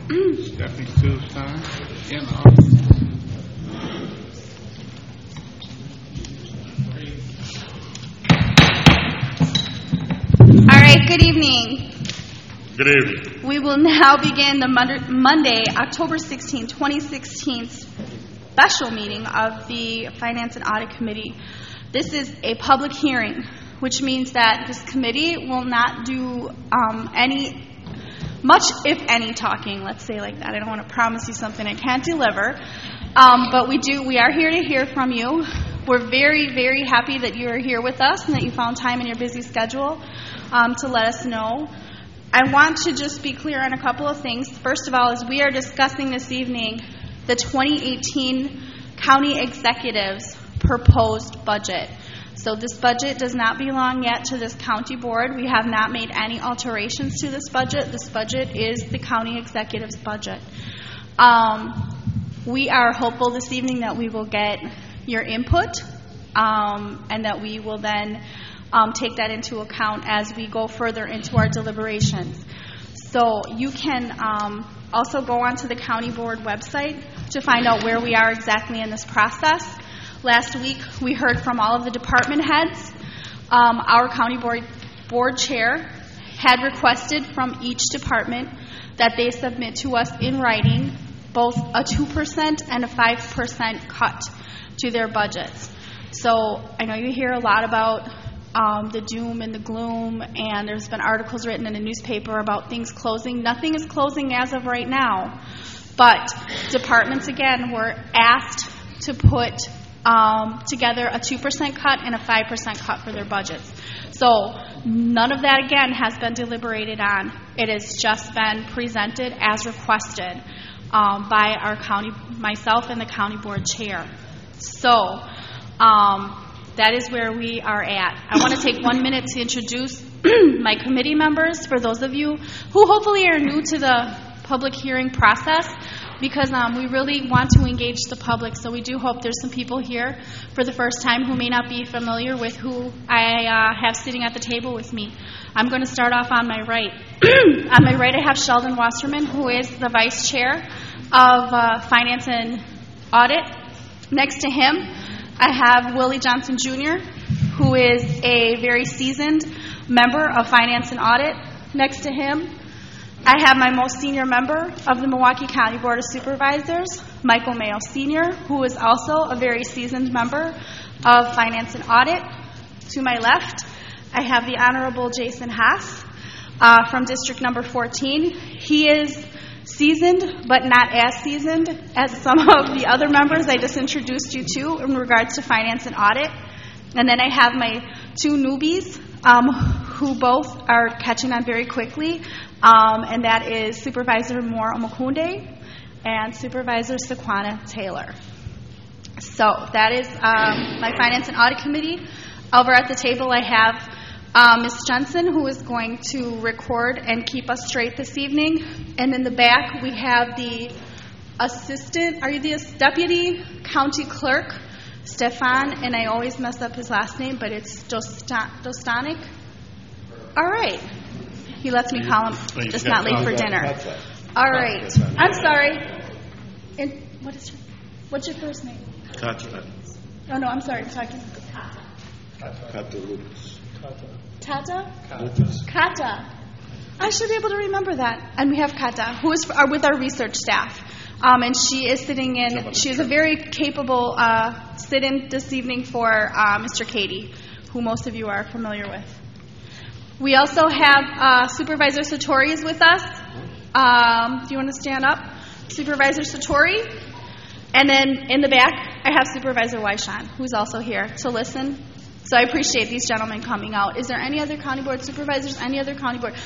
Stephanie Steelstein in the audience. All right, good evening. Good evening. We will now begin the Monday, October 16, 2016 special meeting of the Finance and Audit Committee. This is a public hearing, which means that this committee will not do much, if any, talking, let's say like that. I don't want to promise you something I can't deliver, but we are here to hear from you. We're very, very happy that you are here with us and that you found time in your busy schedule to let us know. I want to just be clear on a couple of things. First of all, is we are discussing this evening the 2018 County Executive's proposed budget. So this budget does not belong yet to this county board. We have not made any alterations to this budget. This budget is the county executive's budget. We are hopeful this evening that we will get your input and that we will then take that into account as we go further into our deliberations. So you can also go onto the county board website to find out where we are exactly in this process. Last week, we heard from all of the department heads. Our county board chair had requested from each department that they submit to us in writing both a 2% and a 5% cut to their budgets. So I know you hear a lot about the doom and the gloom, and there's been articles written in the newspaper about things closing. Nothing is closing as of right now, but departments, again, were asked to put together a 2% cut and a 5% cut for their budgets. So none of that, again, has been deliberated on. It has just been presented as requested by our county, myself and the county board chair. So that is where we are at. I want to take 1 minute to introduce my committee members, for those of you who hopefully are new to the public hearing process, because we really want to engage the public. So we do hope there's some people here for the first time who may not be familiar with who I have sitting at the table with me. I'm going to start off on my right. On my right, I have Sheldon Wasserman, who is the vice chair of Finance and Audit. Next to him, I have Willie Johnson Jr., who is a very seasoned member of Finance and Audit. Next to him, I have my most senior member of the Milwaukee County Board of Supervisors, Michael Mayo Sr., who is also a very seasoned member of Finance and Audit. To my left, I have the Honorable Jason Haas from District Number 14. He is seasoned, but not as seasoned as some of the other members I just introduced you to in regards to Finance and Audit. And then I have my two newbies who both are catching on very quickly, and that is Supervisor Moore Omakunde and Supervisor Sequana Taylor. So that is my Finance and Audit Committee. Over at the table I have Ms. Jensen, who is going to record and keep us straight this evening. And in the back, we have the Deputy County Clerk, Stefan, and I always mess up his last name, but it's Dostanik. All right. He lets me call him just not late for dinner. All right. I'm sorry. And what's your first name? Kata. Oh, no, I'm sorry. I'm talking. Kata Lucas. Tata? Lucas. Kata. I should be able to remember that. And we have Kata, who is with our research staff. And she is sitting in, she is a very capable sit-in this evening for Mr. Cady, who most of you are familiar with. We also have Supervisor Satori is with us. Do you want to stand up? Supervisor Satori. And then in the back, I have Supervisor Weishan, who's also here to listen. So I appreciate these gentlemen coming out. Is there any other county board supervisors? Any other county board?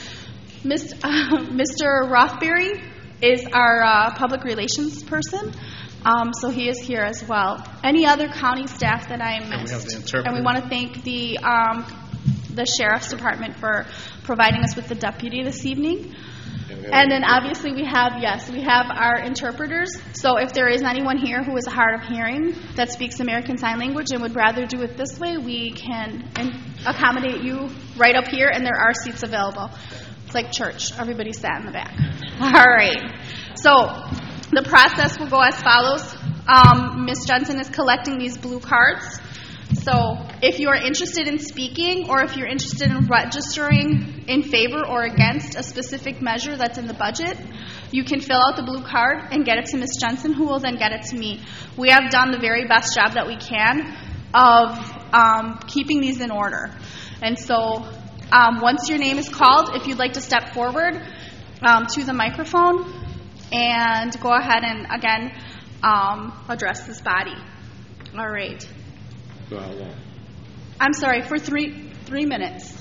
Mr. Rothbury is our public relations person, so he is here as well. Any other county staff that I missed? And we have the interpreter. And we want to thank the Sheriff's Department for providing us with the deputy this evening. And then obviously we have our interpreters. So if there is anyone here who is hard of hearing that speaks American Sign Language and would rather do it this way, we can accommodate you right up here, and there are seats available. It's like church. Everybody sat in the back. All right. So the process will go as follows. Ms. Jensen is collecting these blue cards. So if you are interested in speaking or if you're interested in registering in favor or against a specific measure that's in the budget, you can fill out the blue card and get it to Ms. Jensen, who will then get it to me. We have done the very best job that we can of keeping these in order. And so once your name is called, if you'd like to step forward to the microphone and go ahead and, again, address this body. All right. So how long? I'm sorry, for three minutes.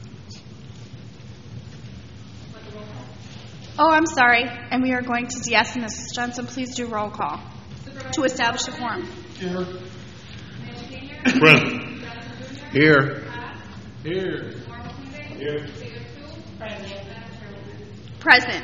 Oh, I'm sorry. And we are going to, yes, Mrs. Johnson, please do roll call to establish a quorum. Here. Present. Here. Here. Here. Present.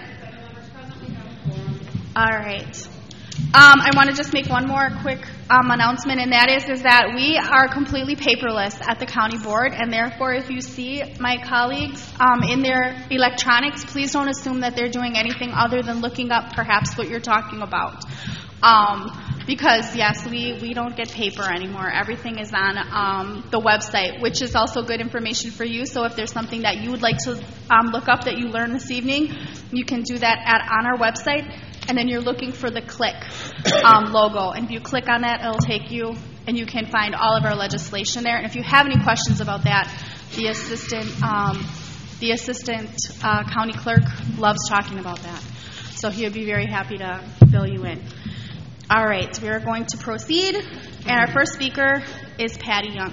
All right. I want to just make one more quick announcement, and that is that we are completely paperless at the county board, and therefore if you see my colleagues in their electronics, please don't assume that they're doing anything other than looking up perhaps what you're talking about. Because, yes, we don't get paper anymore. Everything is on the website, which is also good information for you. So if there's something that you would like to look up that you learned this evening, you can do that on our website. And then you're looking for the click logo. And if you click on that, it'll take you, and you can find all of our legislation there. And if you have any questions about that, the assistant county clerk loves talking about that. So he would be very happy to fill you in. All right, we are going to proceed. And our first speaker is Patty Young.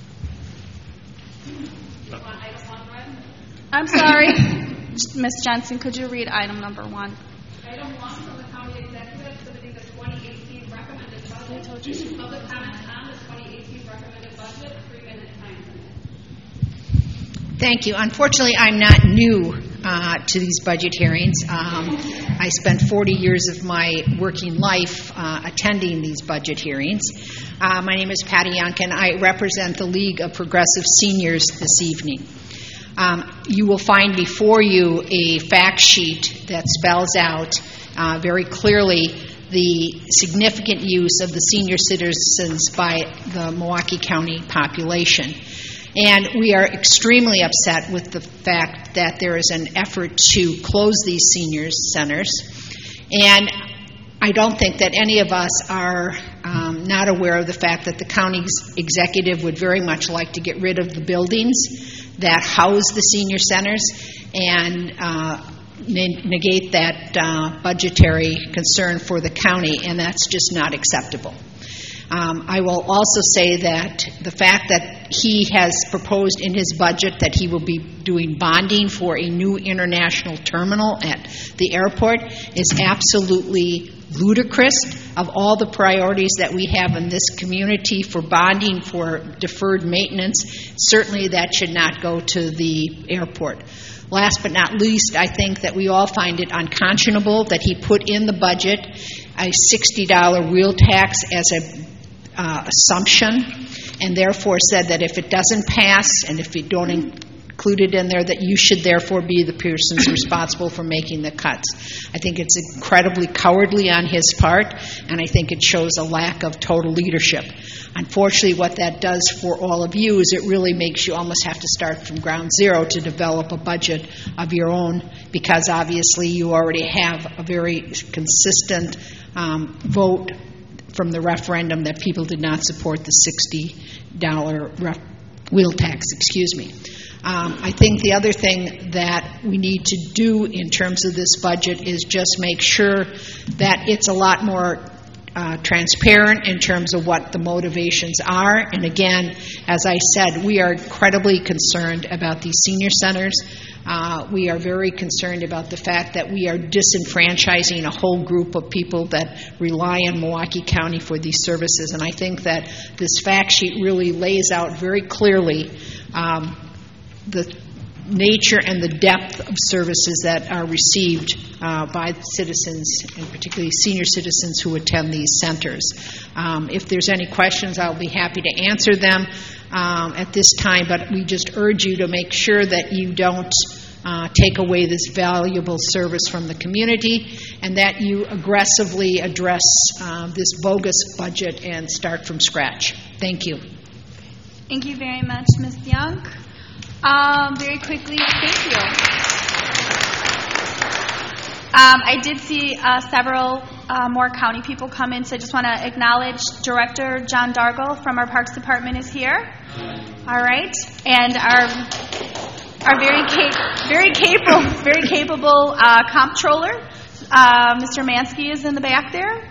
I'm sorry. Ms. Johnson, could you read item number 1? Item 1 from the county executive submitting the 2018 recommended budget. Public comment on the 2018 recommended budget, 3-minute time limit. Thank you. Unfortunately, I'm not new to these budget hearings. I spent 40 years of my working life attending these budget hearings. My name is Patty Younkin. I represent the League of Progressive Seniors this evening. You will find before you a fact sheet that spells out very clearly the significant use of the senior citizens by the Milwaukee County population. And we are extremely upset with the fact that there is an effort to close these senior centers. And I don't think that any of us are not aware of the fact that the county's executive would very much like to get rid of the buildings that house the senior centers and negate that budgetary concern for the county, and that's just not acceptable. I will also say that the fact that he has proposed in his budget that he will be doing bonding for a new international terminal at the airport is absolutely ludicrous. Of all the priorities that we have in this community for bonding for deferred maintenance, certainly that should not go to the airport. Last but not least, I think that we all find it unconscionable that he put in the budget a $60 wheel tax as a assumption, and therefore said that if it doesn't pass and if you don't include it in there, that you should therefore be the persons responsible for making the cuts. I think it's incredibly cowardly on his part, and I think it shows a lack of total leadership. Unfortunately, what that does for all of you is it really makes you almost have to start from ground zero to develop a budget of your own, because obviously you already have a very consistent vote from the referendum that people did not support the $60 wheel tax. I think the other thing that we need to do in terms of this budget is just make sure that it's a lot more transparent in terms of what the motivations are. And again, as I said, we are incredibly concerned about these senior centers. We are very concerned about the fact that we are disenfranchising a whole group of people that rely on Milwaukee County for these services. And I think that this fact sheet really lays out very clearly the nature and the depth of services that are received by citizens, and particularly senior citizens who attend these centers. If there's any questions, I'll be happy to answer them at this time, but we just urge you to make sure that you don't take away this valuable service from the community, and that you aggressively address this bogus budget and start from scratch. Thank you. Thank you very much, Ms. Young. Very quickly, thank you. I did see several more county people come in, so I just want to acknowledge Director John Dargle from our Parks Department is here. All right, and our very capable comptroller, Mr. Mansky, is in the back there.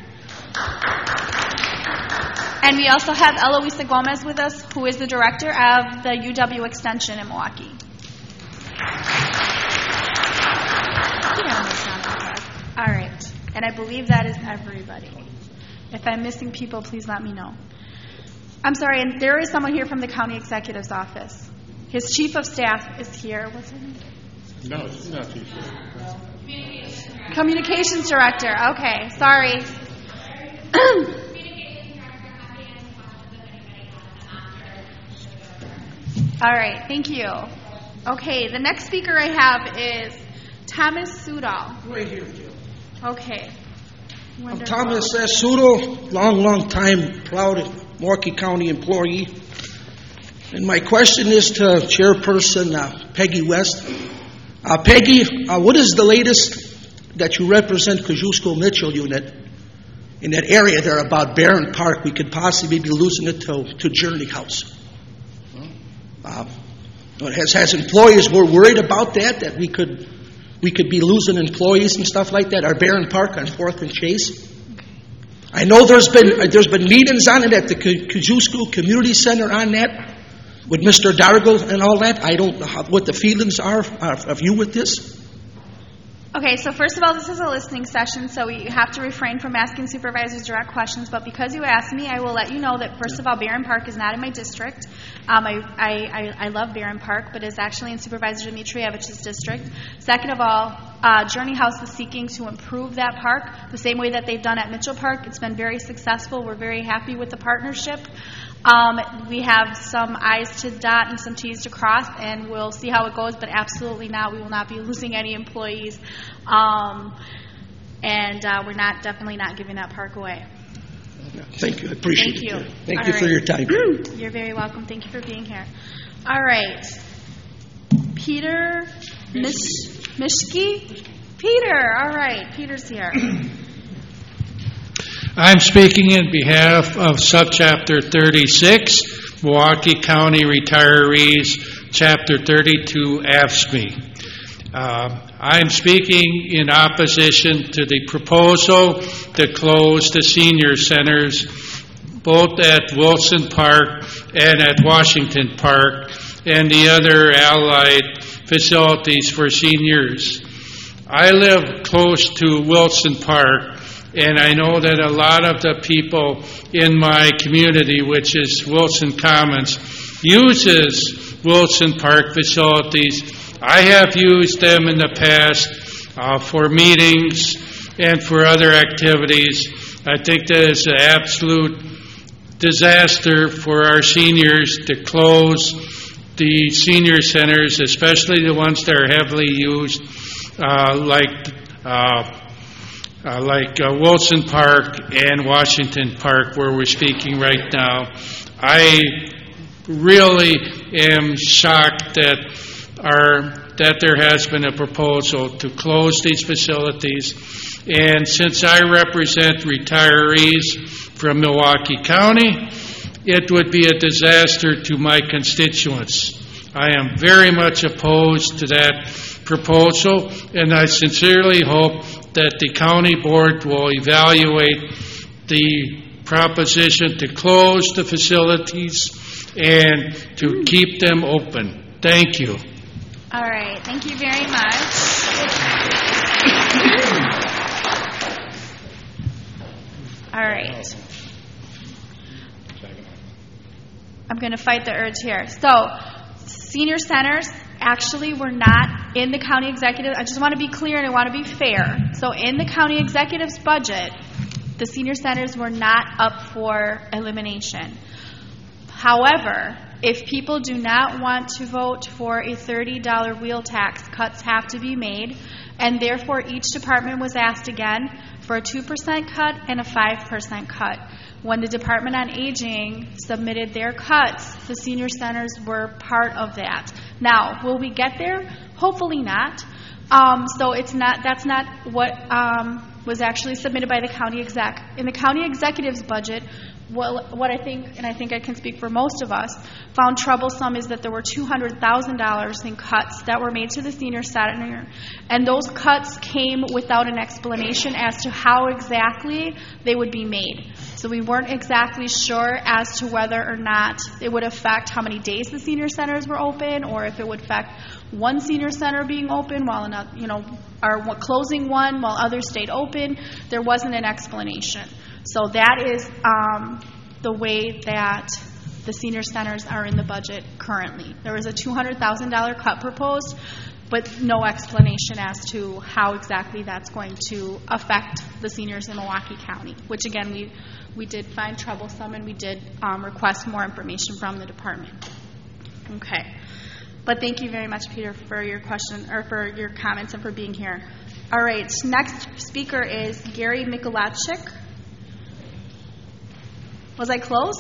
And we also have Eloisa Gomez with us, who is the director of the UW Extension in Milwaukee. All right. And I believe that is everybody. If I'm missing people, please let me know. I'm sorry, and there is someone here from the county executive's office. His chief of staff is here. What's her name? No, it's not chief. Communications director. Okay, sorry. All right, thank you. Okay, the next speaker I have is Thomas Sudol. Right here, Jill. Okay. I'm Wonderful. Thomas S. Sudol, long time proud Milwaukee County employee. And my question is to Chairperson Peggy West. Peggy, what is the latest that you represent Kosciuszko Mitchell unit in that area there about Barron Park? We could possibly be losing it to Journey House. Has employees were worried about that we could be losing employees and stuff like that? Our Barron Park on 4th and Chase. I know there's been meetings on it at the Kosciuszko Community Center on that with Mr. Dargle and all that. I don't know what the feelings are of you with this. Okay, so first of all, this is a listening session, so we have to refrain from asking supervisors direct questions. But because you asked me, I will let you know that, first of all, Barron Park is not in my district. I love Barron Park, but it's actually in Supervisor Dmitrievich's district. Second of all, Journey House is seeking to improve that park the same way that they've done at Mitchell Park. It's been very successful. We're very happy with the partnership. We have some I's to dot and some T's to cross, and we'll see how it goes, but absolutely not. We will not be losing any employees. We're definitely not giving that park away. Thank you. I appreciate Thank you. it. Thank All you for right. your time. You're very welcome. Thank you for being here. All right. Peter Mishke? Peter. All right. Peter's here. I'm speaking in behalf of Subchapter 36, Milwaukee County Retirees, Chapter 32, AFSCME. I'm speaking in opposition to the proposal to close the senior centers, both at Wilson Park and at Washington Park, and the other allied facilities for seniors. I live close to Wilson Park, and I know that a lot of the people in my community, which is Wilson Commons, uses Wilson Park facilities. I have used them in the past for meetings and for other activities. I think that is an absolute disaster for our seniors to close the senior centers, especially the ones that are heavily used, like Wilson Park and Washington Park, where we're speaking right now. I really am shocked that there has been a proposal to close these facilities. And since I represent retirees from Milwaukee County, it would be a disaster to my constituents. I am very much opposed to that proposal, and I sincerely hope that the county board will evaluate the proposition to close the facilities and to keep them open. Thank you. All right. Thank you very much. All right. I'm going to fight the urge here. So, senior centers actually were not in the county executive. I just want to be clear and I want to be fair. So, in the county executive's budget, the senior centers were not up for elimination. However, If people do not want to vote for a $30 wheel tax, cuts have to be made, and therefore each department was asked again for a 2% cut and a 5% cut. When the Department on Aging submitted their cuts, the senior centers were part of that. Now, will we get there? Hopefully not. So that's not what was actually submitted by the county exec. In the county executive's budget, what I think, and I think I can speak for most of us, found troublesome is that there were $200,000 in cuts that were made to the senior center, and those cuts came without an explanation as to how exactly they would be made. So we weren't exactly sure as to whether or not it would affect how many days the senior centers were open, or if it would affect one senior center being open while another, or closing one while others stayed open. There wasn't an explanation. So that is the way that the senior centers are in the budget currently. There was a $200,000 cut proposed, but no explanation as to how exactly that's going to affect the seniors in Milwaukee County, which again we did find troublesome, and we did request more information from the department. Okay. But thank you very much, Peter, for your question, or for your comments, and for being here. All right, next speaker is Gary Mikulachik. Was I close?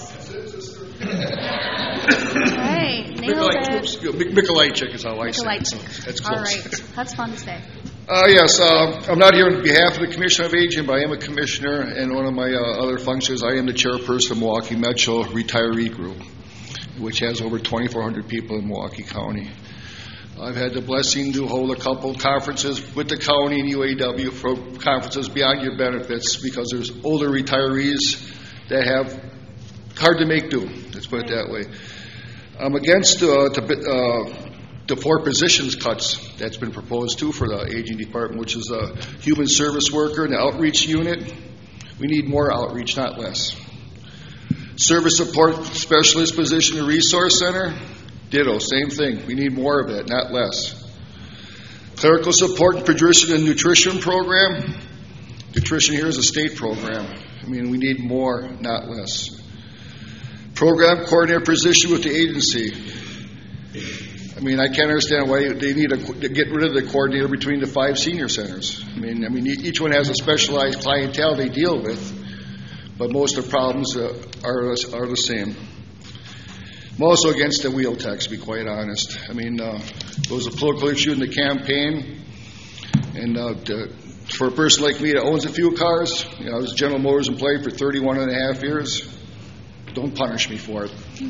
Hey, nailed it. Mikulachik is how I say it. Mikulachik. That's close. All right, that's fun to say. Yes, I'm not here on behalf of the Commission of Aging, but I am a commissioner, and one of my other functions, I am the chairperson of Milwaukee Metro Retiree Group, which has over 2,400 people in Milwaukee County. I've had the blessing to hold a couple conferences with the county and UAW for conferences beyond your benefits, because there's older retirees that have hard to make do. Let's put it that way. I'm against the 4 positions cuts that's been proposed too for the aging department, which is a human service worker and the outreach unit. We need more outreach, not less. Service support specialist position in resource center, ditto, same thing. We need more of it, not less. Clerical support and pediatrician and nutrition program. Nutrition here is a state program. I mean, we need more, not less. Program coordinator position with the agency. I mean, I can't understand why they need to get rid of the coordinator between the 5 senior centers. I mean, each one has a specialized clientele they deal with, but most of the problems are the same. I'm also against the wheel tax, to be quite honest. I mean, it was a political issue in the campaign, and for a person like me that owns a few cars, I was a General Motors employee for 31 and a half years. Don't punish me for it.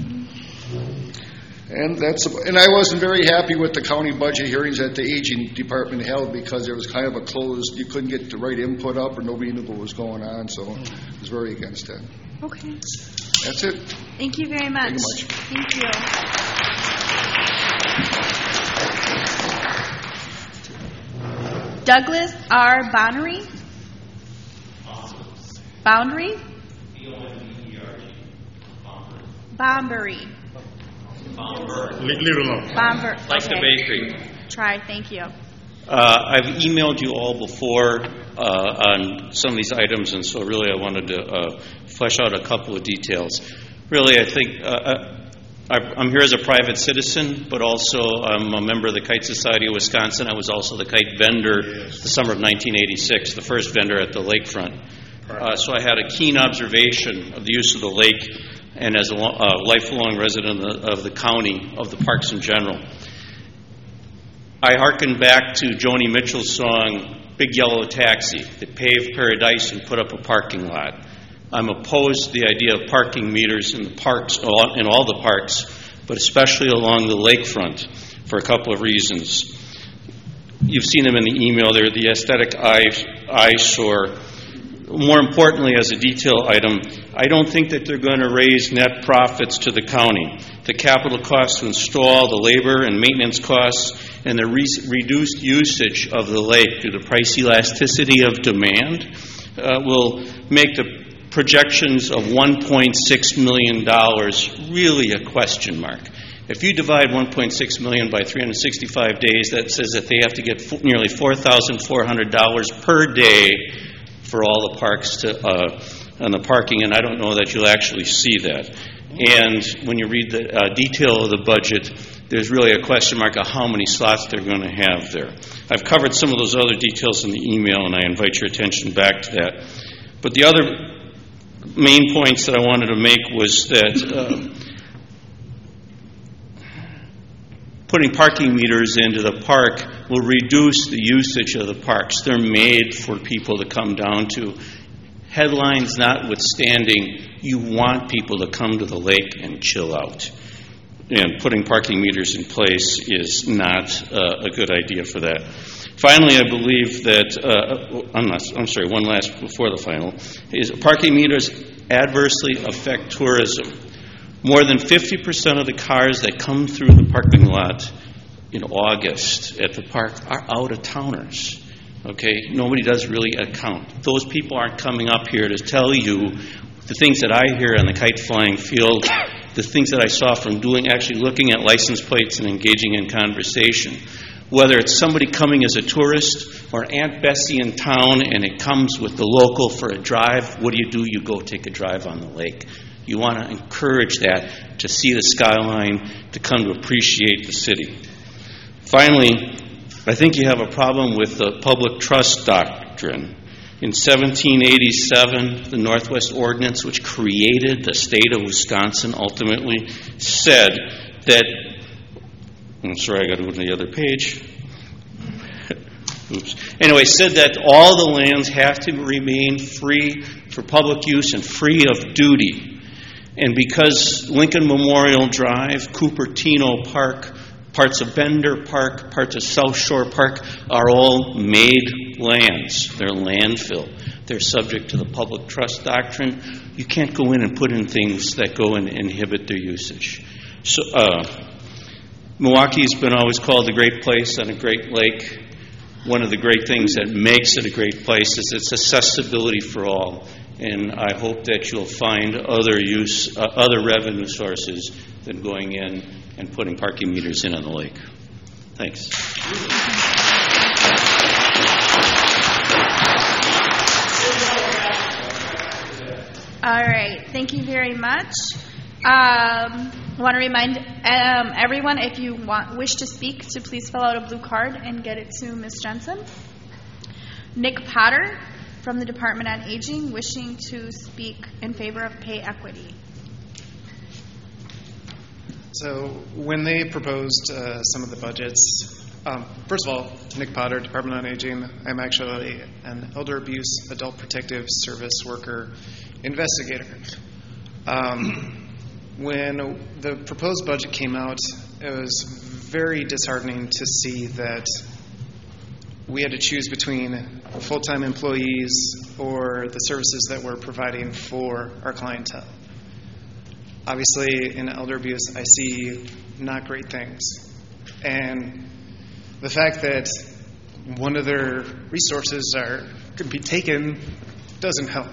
And I wasn't very happy with the county budget hearings that the aging department held, because there was kind of a closed, you couldn't get the right input up, or nobody knew what was going on, so I was very against that. Okay. That's it. Thank you very much. Thank you Thank you. Douglas R. Boundary. Boundary? Bombery. Leave it alone. Bomber. Like the bakery. Try. Thank you. I've emailed you all before on some of these items, and so really I wanted to flesh out a couple of details. Really, I think I'm here as a private citizen, but also I'm a member of the Kite Society of Wisconsin. I was also the kite vendor the summer of 1986, the first vendor at the lakefront. So I had a keen observation of the use of the lake, and as a lifelong resident of the county, of the parks in general. I hearken back to Joni Mitchell's song, Big Yellow Taxi, that paved paradise and put up a parking lot. I'm opposed to the idea of parking meters in the parks, in all the parks, but especially along the lakefront, for a couple of reasons. You've seen them in the email. They're the aesthetic eyesore. More importantly, as a detail item, I don't think that they're going to raise net profits to the county. The capital costs to install, the labor and maintenance costs, and the reduced usage of the lake due to price elasticity of demand will make the projections of $1.6 million really a question mark. If you divide $1.6 million by 365 days, that says that they have to get nearly $4,400 per day for all the parks and the parking, and I don't know that you'll actually see that. And when you read the detail of the budget, there's really a question mark of how many slots they're going to have there. I've covered some of those other details in the email, and I invite your attention back to that. But the other main points that I wanted to make was that putting parking meters into the park will reduce the usage of the parks. They're made for people to come down to. Headlines notwithstanding, you want people to come to the lake and chill out. And putting parking meters in place is not a good idea for that. Finally, I believe that, one last before the final, is parking meters adversely affect tourism. More than 50% of the cars that come through the parking lot in August at the park are out-of-towners. Okay? Nobody does really account. Those people aren't coming up here to tell you the things that I hear on the kite flying field, the things that I saw from actually looking at license plates and engaging in conversation. Whether it's somebody coming as a tourist or Aunt Bessie in town and it comes with the local for a drive, what do? You go take a drive on the lake. You want to encourage that, to see the skyline, to come to appreciate the city. Finally, I think you have a problem with the public trust doctrine. In 1787, the Northwest Ordinance, which created the state of Wisconsin, ultimately said that, I'm sorry, I got to go to the other page. Oops. Anyway, said that all the lands have to remain free for public use and free of duty. And because Lincoln Memorial Drive, Cupertino Park, parts of Bender Park, parts of South Shore Park are all made lands. They're landfill. They're subject to the public trust doctrine. You can't go in and put in things that go and inhibit their usage. So, Milwaukee's been always called a great place on a great lake. One of the great things that makes it a great place is its accessibility for all. And I hope that you'll find other revenue sources than going in and putting parking meters in on the lake. Thanks. All right. Thank you very much. I want to remind everyone, if you wish to speak, to please fill out a blue card and get it to Ms. Jensen. Nick Potter from the Department on Aging, wishing to speak in favor of pay equity. So when they proposed some of the budgets, first of all, Nick Potter, Department on Aging. I'm actually an elder abuse adult protective service worker investigator. When the proposed budget came out, it was very disheartening to see that we had to choose between full-time employees or the services that we're providing for our clientele. Obviously, in elder abuse, I see not great things. And the fact that one of their resources could be taken doesn't help.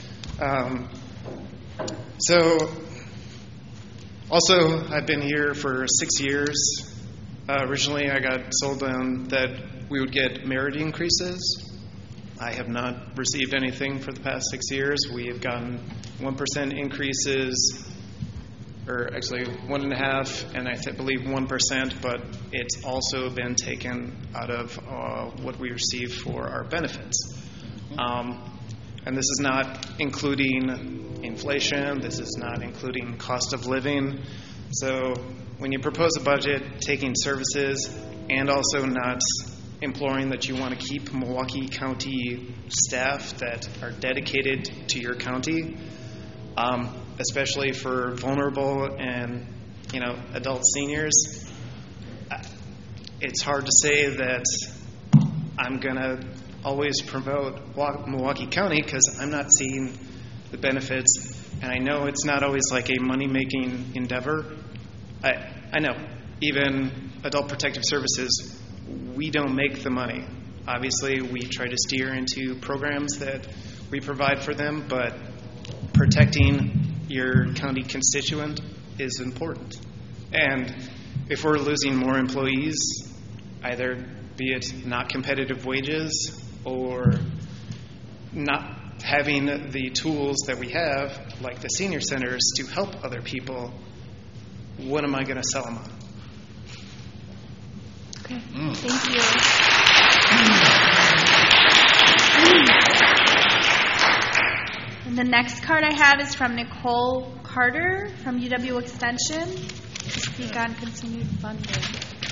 Also, I've been here for 6 years. Originally, I got sold on that we would get merit increases. I have not received anything for the past 6 years. We have gotten 1% increases, or actually 1.5%, and I believe 1%, but it's also been taken out of what we receive for our benefits. And this is not including inflation. This is not including cost of living. So when you propose a budget taking services and also not imploring that you want to keep Milwaukee County staff that are dedicated to your county, especially for vulnerable and adult seniors, it's hard to say that I'm going to always promote Milwaukee County because I'm not seeing the benefits, and I know it's not always like a money-making endeavor. I know, even adult protective services, we don't make the money. Obviously, we try to steer into programs that we provide for them, but protecting your county constituent is important. And if we're losing more employees, either be it not competitive wages or not having the tools that we have, like the senior centers, to help other people, what am I going to sell them on? Okay, thank you. And the next card I have is from Nicole Carter from UW Extension to speak on continued funding.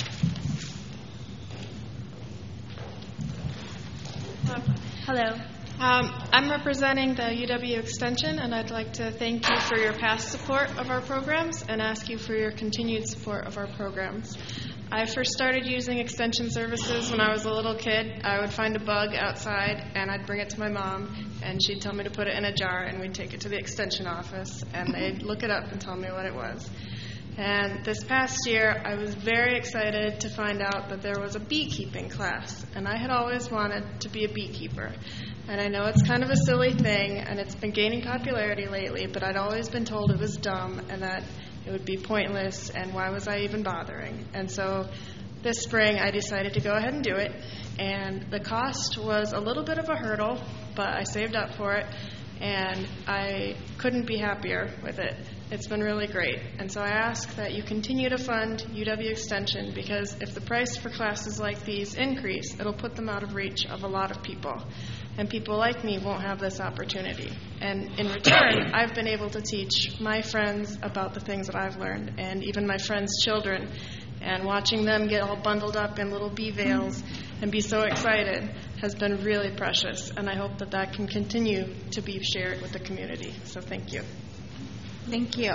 Hello. I'm representing the UW Extension, and I'd like to thank you for your past support of our programs and ask you for your continued support of our programs. I first started using Extension services when I was a little kid. I would find a bug outside, and I'd bring it to my mom, and she'd tell me to put it in a jar, and we'd take it to the Extension office, and they'd look it up and tell me what it was. And this past year, I was very excited to find out that there was a beekeeping class, and I had always wanted to be a beekeeper. And I know it's kind of a silly thing, and it's been gaining popularity lately, but I'd always been told it was dumb and that it would be pointless, and why was I even bothering? And so this spring, I decided to go ahead and do it, and the cost was a little bit of a hurdle, but I saved up for it, and I couldn't be happier with it. It's been really great. And so I ask that you continue to fund UW Extension, because if the price for classes like these increase, it'll put them out of reach of a lot of people. And people like me won't have this opportunity. And in return, I've been able to teach my friends about the things that I've learned, and even my friends' children. And watching them get all bundled up in little bee veils and be so excited has been really precious. And I hope that that can continue to be shared with the community. So thank you. Thank you.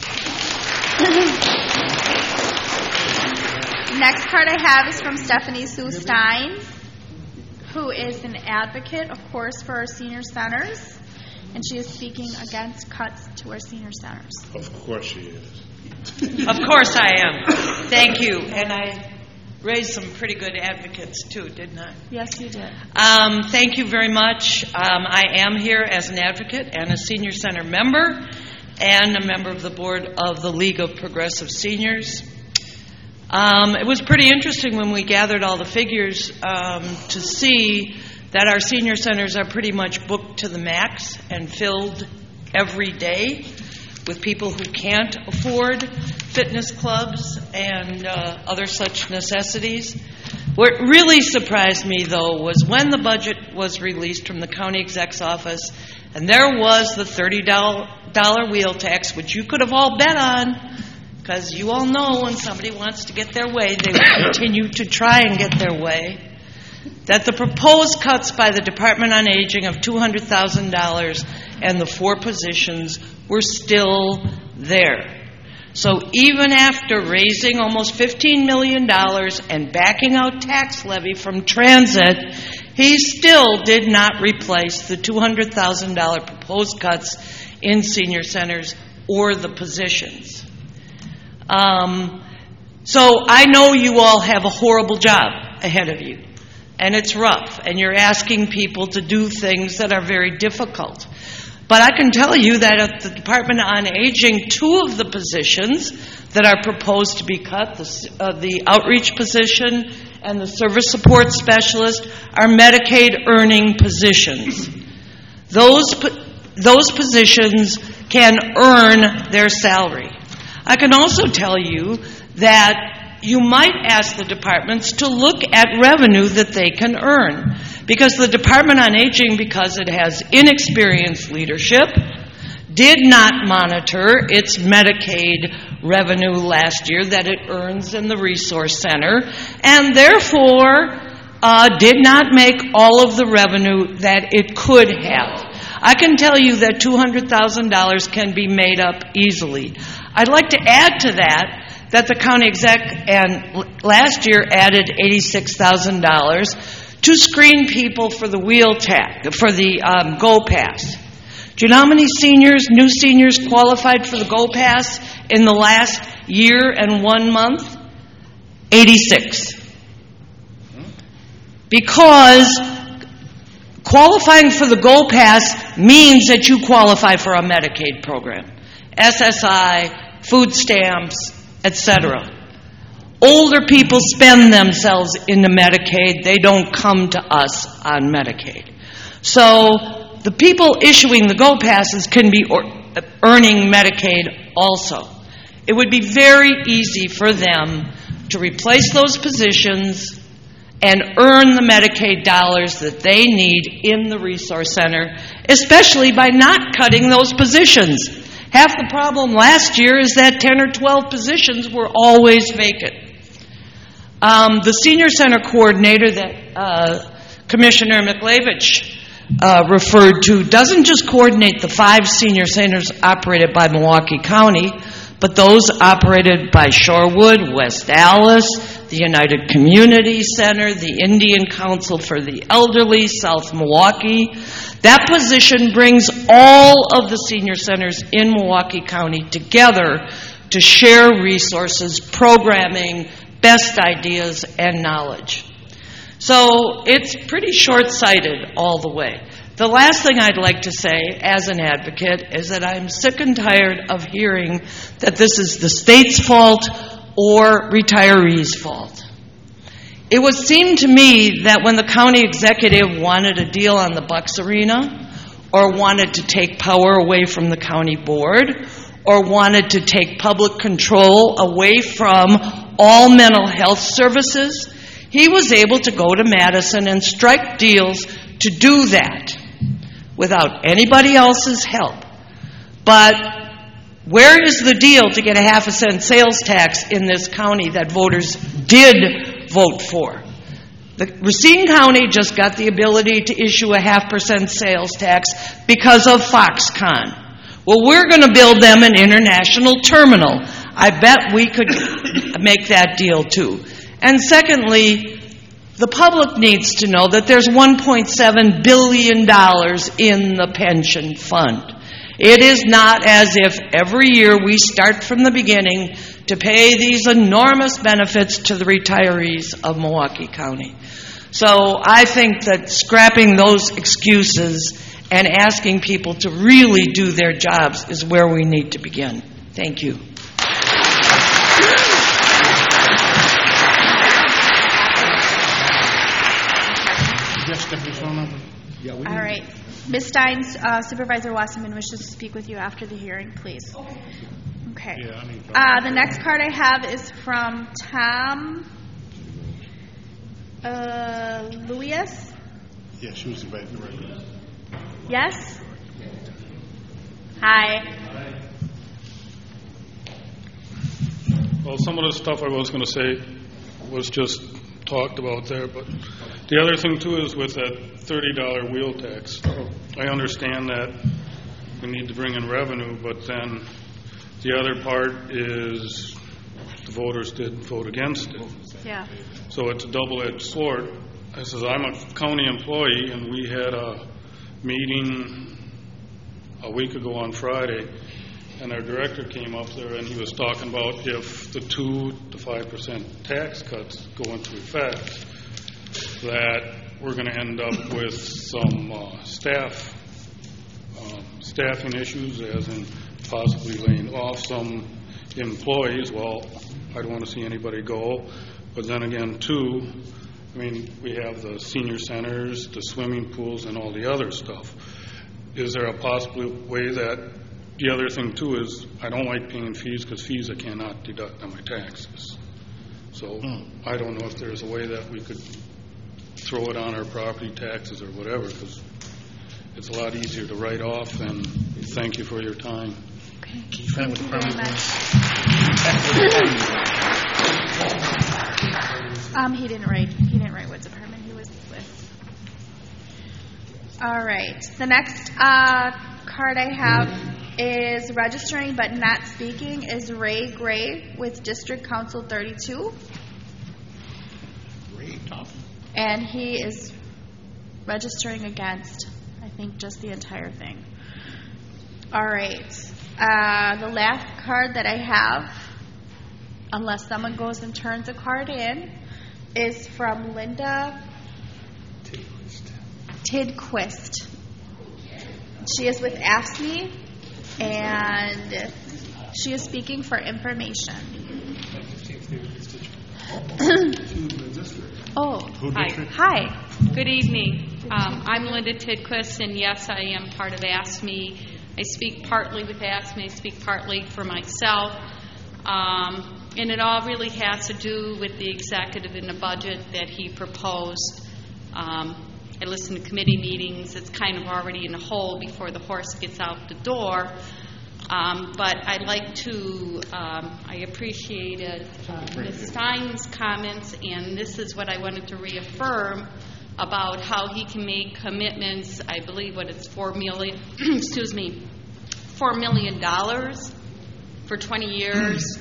Next card I have is from Stephanie Sue Stein, who is an advocate, of course, for our senior centers, and she is speaking against cuts to our senior centers. Of course she is. Of course I am. Thank you. And I raised some pretty good advocates, too, didn't I? Yes, you did. Thank you very much. I am here as an advocate and a senior center member and a member of the board of the League of Progressive Seniors. It was pretty interesting when we gathered all the figures to see that our senior centers are pretty much booked to the max and filled every day with people who can't afford fitness clubs and other such necessities. What really surprised me, though, was when the budget was released from the county exec's office, and there was the $30 wheel tax, which you could have all bet on, because you all know when somebody wants to get their way, they will continue to try and get their way, that the proposed cuts by the Department on Aging of $200,000 and the 4 positions were still there. So even after raising almost $15 million and backing out tax levy from transit, he still did not replace the $200,000 proposed cuts in senior centers or the positions. So I know you all have a horrible job ahead of you, and it's rough, and you're asking people to do things that are very difficult. But I can tell you that at the Department on Aging, 2 of the positions that are proposed to be cut, the outreach position and the service support specialist, are Medicaid earning positions. Those positions can earn their salary. I can also tell you that you might ask the departments to look at revenue that they can earn. Because the Department on Aging, because it has inexperienced leadership, did not monitor its Medicaid revenue last year that it earns in the Resource Center, and therefore did not make all of the revenue that it could have. I can tell you that $200,000 can be made up easily. I'd like to add to that the county exec last year added $86,000 to screen people for the wheel tag, for the Go Pass. Do you know how many new seniors qualified for the Go Pass in the last year and 1 month? 86. Because qualifying for the Go Pass means that you qualify for a Medicaid program, SSI, food stamps, etc. Older people spend themselves into Medicaid. They don't come to us on Medicaid. So the people issuing the Go Passes can be earning Medicaid also. It would be very easy for them to replace those positions and earn the Medicaid dollars that they need in the Resource Center, especially by not cutting those positions. Half the problem last year is that 10 or 12 positions were always vacant. The Senior Center coordinator that Commissioner McLavich referred to doesn't just coordinate the 5 senior centers operated by Milwaukee County, but those operated by Shorewood, West Allis, the United Community Center, the Indian Council for the Elderly, South Milwaukee. That position brings all of the senior centers in Milwaukee County together to share resources, programming, best ideas, and knowledge. So it's pretty short-sighted all the way. The last thing I'd like to say as an advocate is that I'm sick and tired of hearing that this is the state's fault or retirees' fault. It would seem to me that when the county executive wanted a deal on the Bucks Arena, or wanted to take power away from the county board, or wanted to take public control away from all mental health services, he was able to go to Madison and strike deals to do that without anybody else's help. But where is the deal to get a 0.5 cent sales tax in this county that voters did vote for? Racine County just got the ability to issue a 0.5% sales tax because of Foxconn. Well, we're going to build them an international terminal. I bet we could make that deal too. And secondly, the public needs to know that there's $1.7 billion in the pension fund. It is not as if every year we start from the beginning to pay these enormous benefits to the retirees of Milwaukee County. So I think that scrapping those excuses and asking people to really do their jobs is where we need to begin. Thank you. All right. Ms. Steins, Supervisor Wasserman wishes to speak with you after the hearing, please. Okay. The next card I have is from Tom Lewis. Yeah, she was invited to represent. Yes? Hi. Well, some of the stuff I was going to say was just talked about there, but the other thing too is with that $30 wheel tax. I understand that we need to bring in revenue, but then the other part is the voters did vote against it. Yeah. So it's a double-edged sword. I says, I'm a county employee, and we had a meeting a week ago on Friday, and our director came up there and he was talking about if the 2 to 5% tax cuts go into effect, that we're going to end up with some staffing issues, as in possibly laying off some employees. Well, I don't want to see anybody go. But then again, too, I mean, we have the senior centers, the swimming pools, and all the other stuff. Is there a possible way that the other thing, too, is I don't like paying fees because fees I cannot deduct on my taxes. So I don't know if there's a way that we could throw it on our property taxes or whatever, because it's a lot easier to write off. And thank you for your time. Okay. Can you find what the problem is? He didn't write what department he was with. All right. The next card I have is registering but not speaking is Ray Gray with District Council 32. And he is registering against, I think, just the entire thing. All right. The last card that I have, unless someone goes and turns a card in, is from Linda Tidquist. She is with AFSCME, and she is speaking for information. Oh, hi. Good evening. I'm Linda Tidquist, and yes, I am part of ASME. I speak partly with ASME, I speak partly for myself. And it all really has to do with the executive and the budget that he proposed. I listen to committee meetings. It's kind of already in a hole before the horse gets out the door. But I'd like to, I appreciated Ms. Stein's comments, and this is what I wanted to reaffirm about how he can make commitments. I believe what it's $4 million, $4 million for 20 years.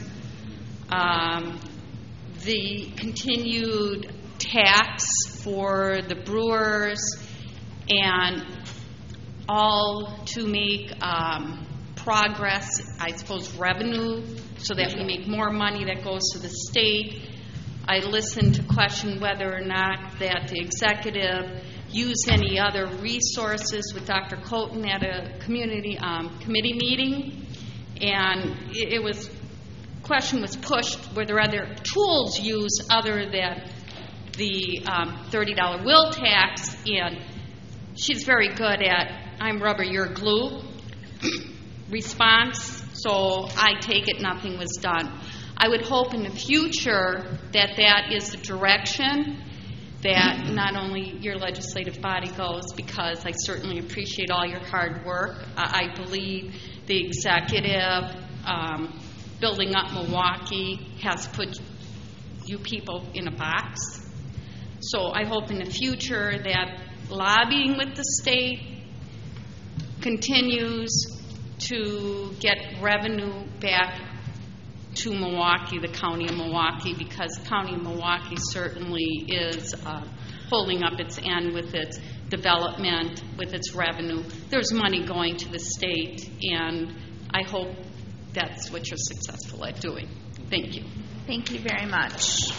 The continued tax for the brewers, and all to make progress, I suppose, revenue, so that we make more money that goes to the state. I listened to question whether or not that the executive used any other resources with Dr. Colton at a community committee meeting, and it was question was pushed, were there other tools used other than the $30 will tax? And she's very good at I'm rubber, you're glue response, so I take it nothing was done. I would hope in the future that that is the direction that not only your legislative body goes, because I certainly appreciate all your hard work. I believe the executive building up Milwaukee has put you people in a box. So I hope in the future that lobbying with the state continues to get revenue back to Milwaukee, the county of Milwaukee, because the county of Milwaukee certainly is holding up its end with its development, with its revenue. There's money going to the state, and I hope that's what you're successful at doing. Thank you. Thank you very much.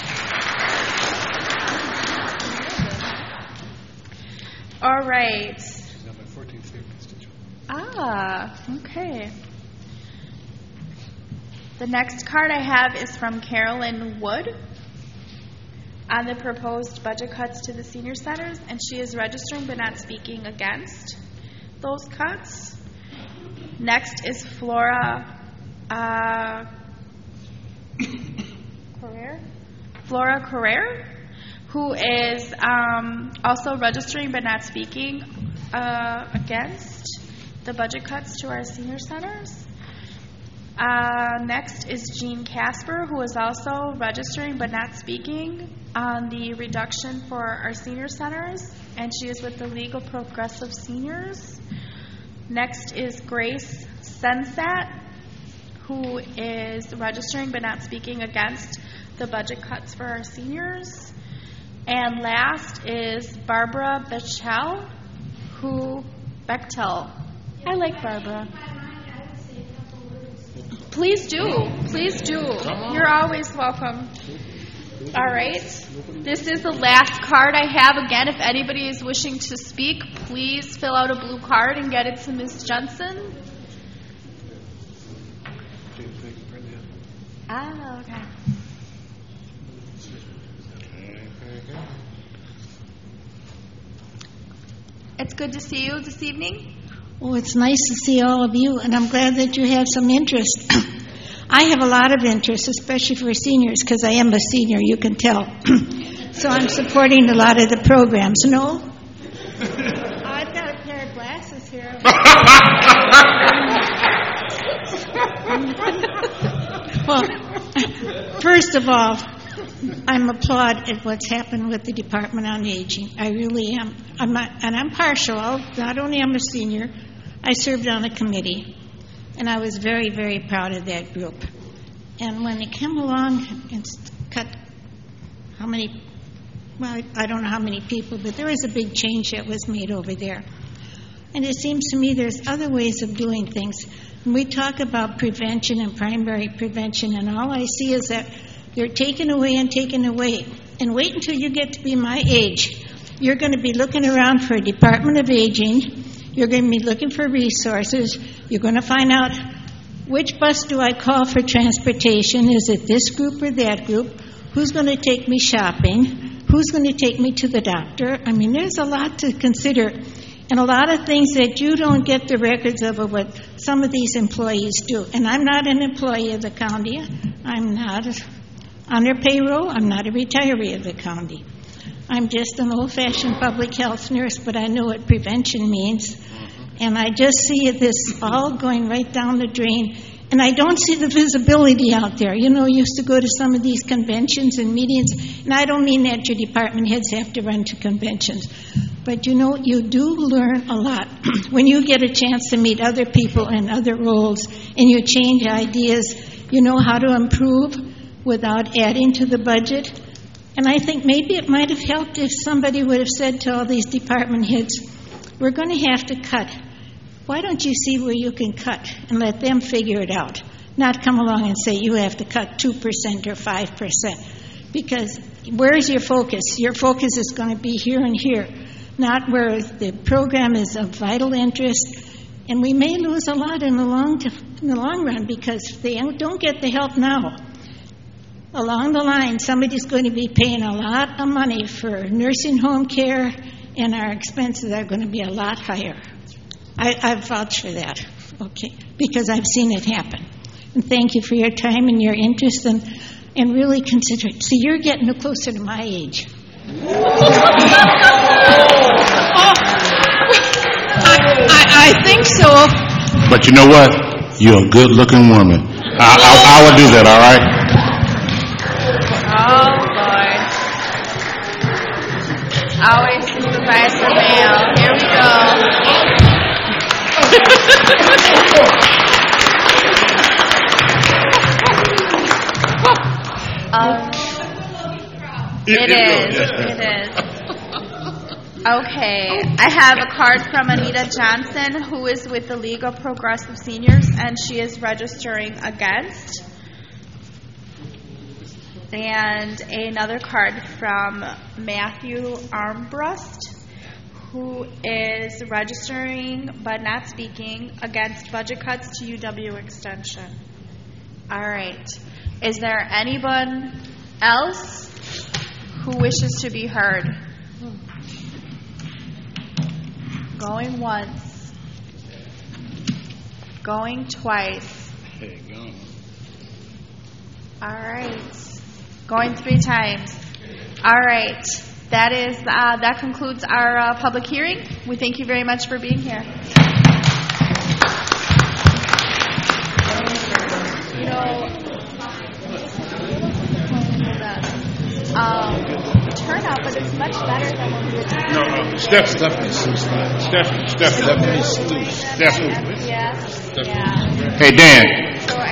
All right. Okay. The next card I have is from Carolyn Wood on the proposed budget cuts to the senior centers, and she is registering but not speaking against those cuts. Next is Flora Carrere, who is also registering but not speaking against the budget cuts to our senior centers. Next is Jean Casper, who is also registering but not speaking on the reduction for our senior centers, and she is with the League of Progressive Seniors. Next is Grace Sensat, who is registering but not speaking against the budget cuts for our seniors. And last is Barbara Bechtel, I like Barbara. Please do. You're always welcome. All right. This is the last card I have. Again, if anybody is wishing to speak, please fill out a blue card and get it to Ms. Jensen. Okay. It's good to see you this evening. Oh, it's nice to see all of you, and I'm glad that you have some interest. I have a lot of interest, especially for seniors, because I am a senior, you can tell. So I'm supporting a lot of the programs. No? I've got a pair of glasses here. Well, first of all, I'm applaud at what's happened with the Department on Aging. I really am. I'm partial. Not only am I a senior, I served on a committee, and I was very, very proud of that group. And when they came along and cut how many, well, I don't know how many people, but there was a big change that was made over there. And it seems to me there's other ways of doing things. When we talk about prevention and primary prevention, and all I see is that they're taken away and taken away. And wait until you get to be my age. You're going to be looking around for a Department of Aging. You're going to be looking for resources. You're going to find out which bus do I call for transportation. Is it this group or that group? Who's going to take me shopping? Who's going to take me to the doctor? I mean, there's a lot to consider, and a lot of things that you don't get the records of what some of these employees do. And I'm not an employee of the county. I'm not on their payroll. I'm not a retiree of the county. I'm just an old-fashioned public health nurse, but I know what prevention means. And I just see this all going right down the drain. And I don't see the visibility out there. You know, I used to go to some of these conventions and meetings, and I don't mean that your department heads have to run to conventions. But, you know, you do learn a lot when you get a chance to meet other people in other roles, and you change ideas. You know how to improve without adding to the budget. And I think maybe it might have helped if somebody would have said to all these department heads, we're going to have to cut. Why don't you see where you can cut and let them figure it out? Not come along and say you have to cut 2% or 5%. Because where's your focus? Your focus is going to be here and here, not where the program is of vital interest. And we may lose a lot in the long run because if they don't get the help now, along the line, somebody's going to be paying a lot of money for nursing home care, and our expenses are going to be a lot higher. I vouch for that, okay, because I've seen it happen. And thank you for your time and your interest, and really consider it. See, you're getting closer to my age. I think so. But you know what? You're a good-looking woman. I will do that, all right? Oh, Lord. Always Supervisor Mayo. Here we go. It is. Okay, I have a card from Anita Johnson, who is with the League of Progressive Seniors, and she is registering against. And another card from Matthew Armbrust, who is registering but not speaking against budget cuts to UW Extension. All right. Is there anyone else who wishes to be heard? Going once. Going twice. All right. Going 3 times. All right. That concludes our public hearing. We thank you very much for being here. You know, turnout, but it's much better than when we were doing. No, Steph's definitely Steph's definitely. Yes. Yeah. Hey, Dan.